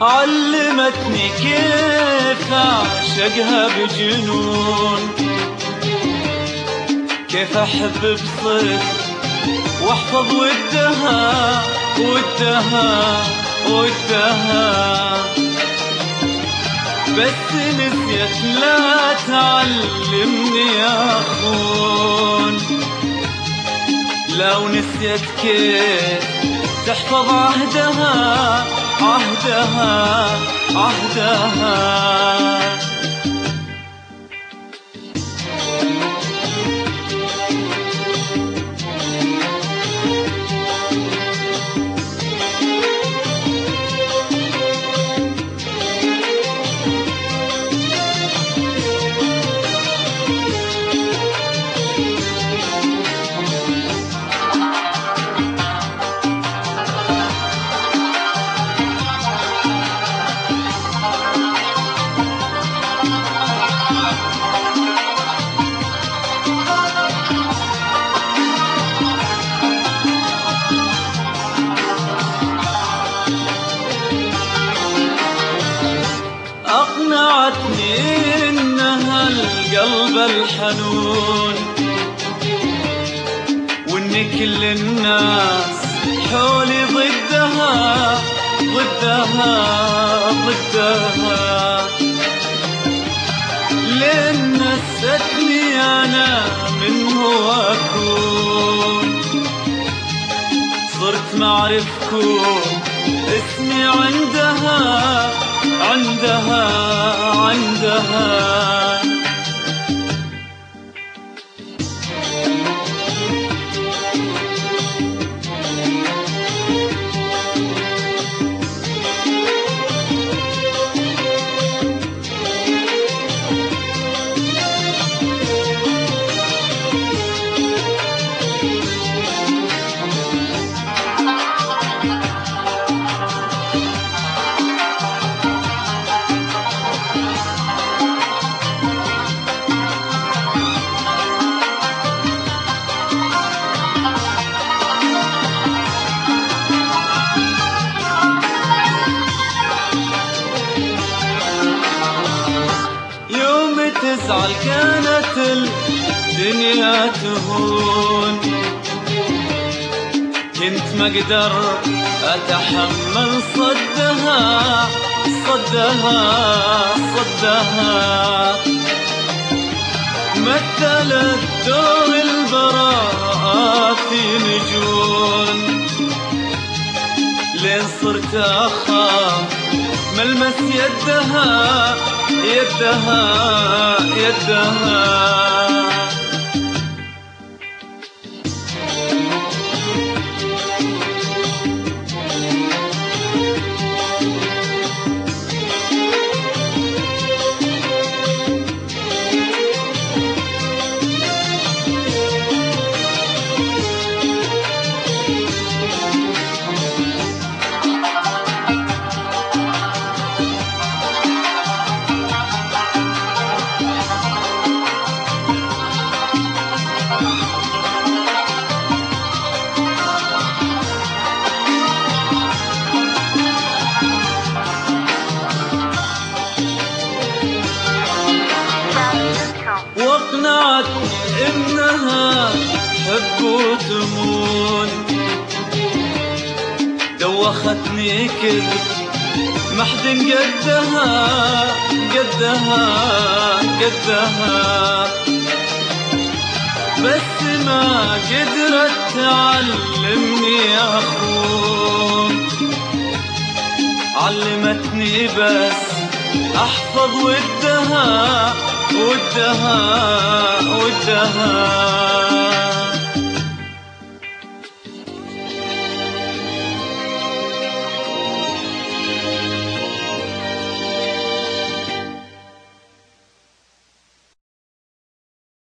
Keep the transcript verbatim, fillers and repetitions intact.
علمتني كيف أعشقها بجنون، كيف أحب بصدق واحفظ ودها ودها ودها. بس نسيت لا تعلمني يا أخون، لو نسيت كيف تحفظ عهدها عهدها عهدها. أقنعتني إنها القلب الحنون، وإن كل الناس حولي ضدها ضدها ضدها. لأن نستني أنا من هو أكون، صرت معرفكم اسمي عندها عندها عندها. تزعل كانت الدنيا تهون، كنت ما اقدر اتحمل صدها صدها صدها. مثلت دور البراءة في نجون، لين صرت اخاف ملمس يدها يدها يدها. واقنعتني انها حب وتمون، دوختني كذب محد قدها قدها قدها. بس ما قدرت تعلمني يا أخون، علمتني بس أحفظ ودها ودها ودها.